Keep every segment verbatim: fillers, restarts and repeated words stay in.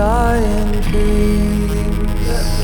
die in peace.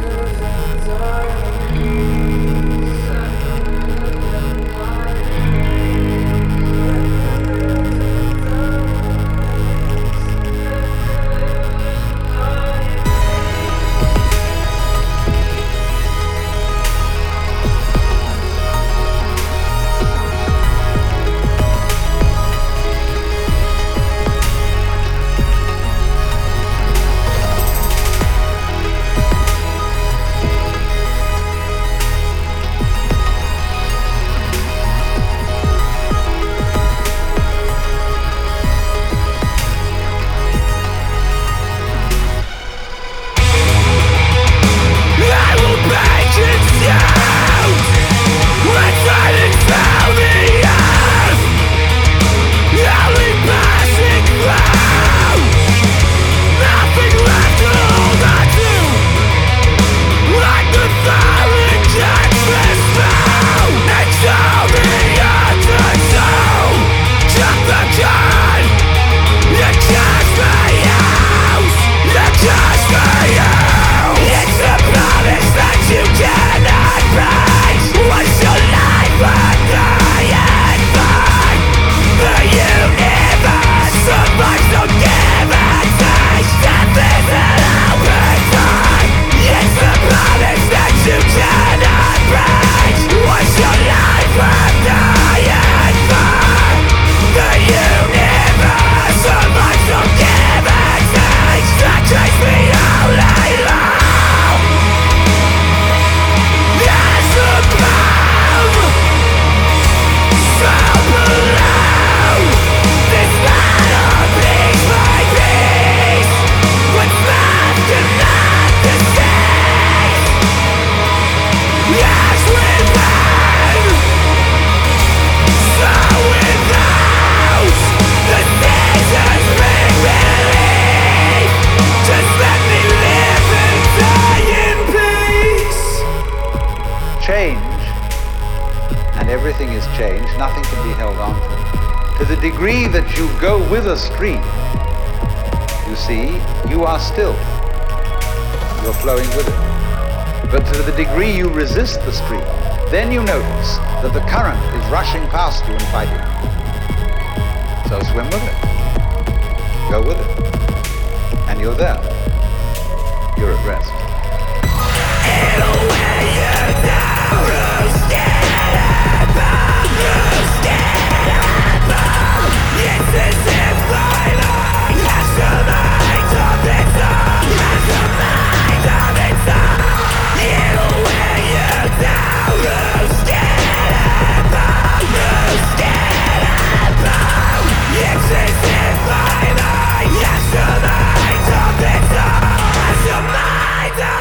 Everything is changed, nothing can be held on to. To the degree that you go with a stream, you see, you are still. You're flowing with it. But to the degree you resist the stream, then you notice that the current is rushing past you and fighting you. So swim with it. Go with it. And you're there. You're at rest. It'll wear you down, roasted. It's as if life has a mind of its own, has a mind of its own. It'll wear you down, roasted and bone, roasted and bone. It's as if life has a mind of its own, has a mind of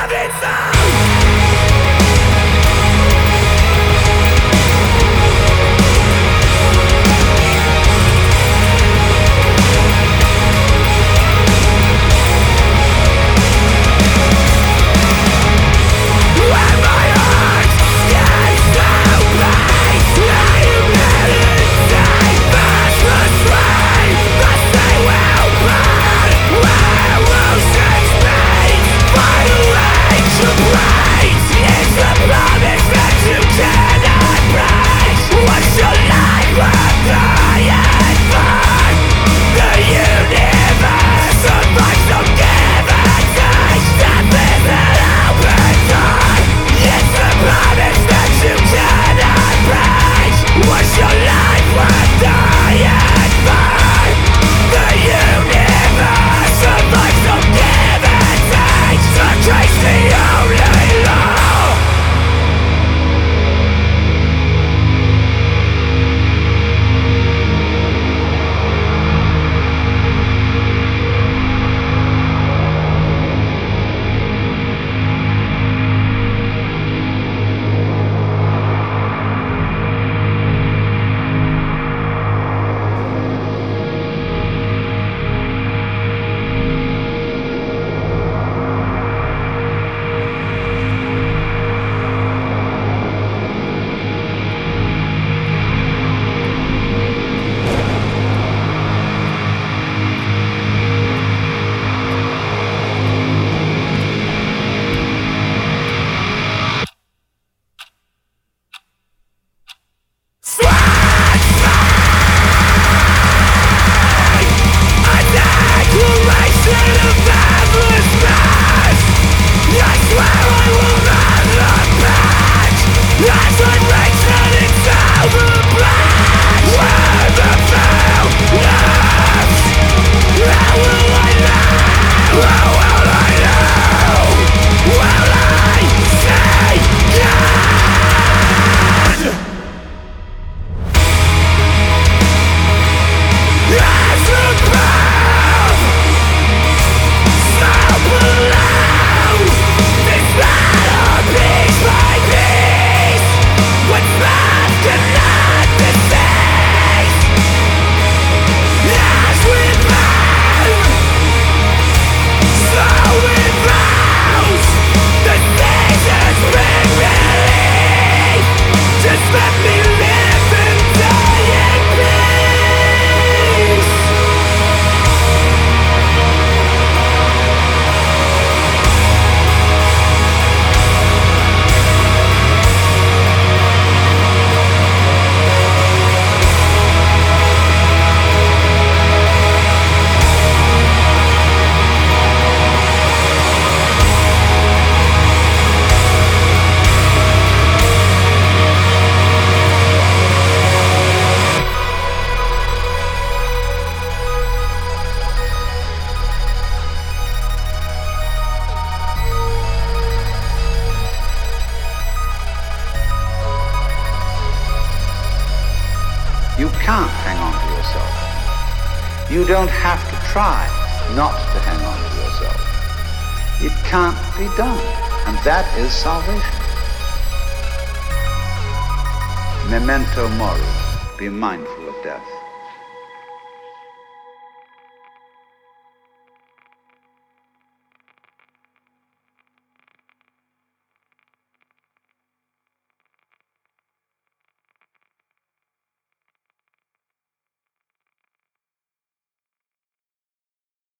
you don't have to try not to hang on to yourself. It can't be done. And that is salvation. Memento mori. Be mindful of death.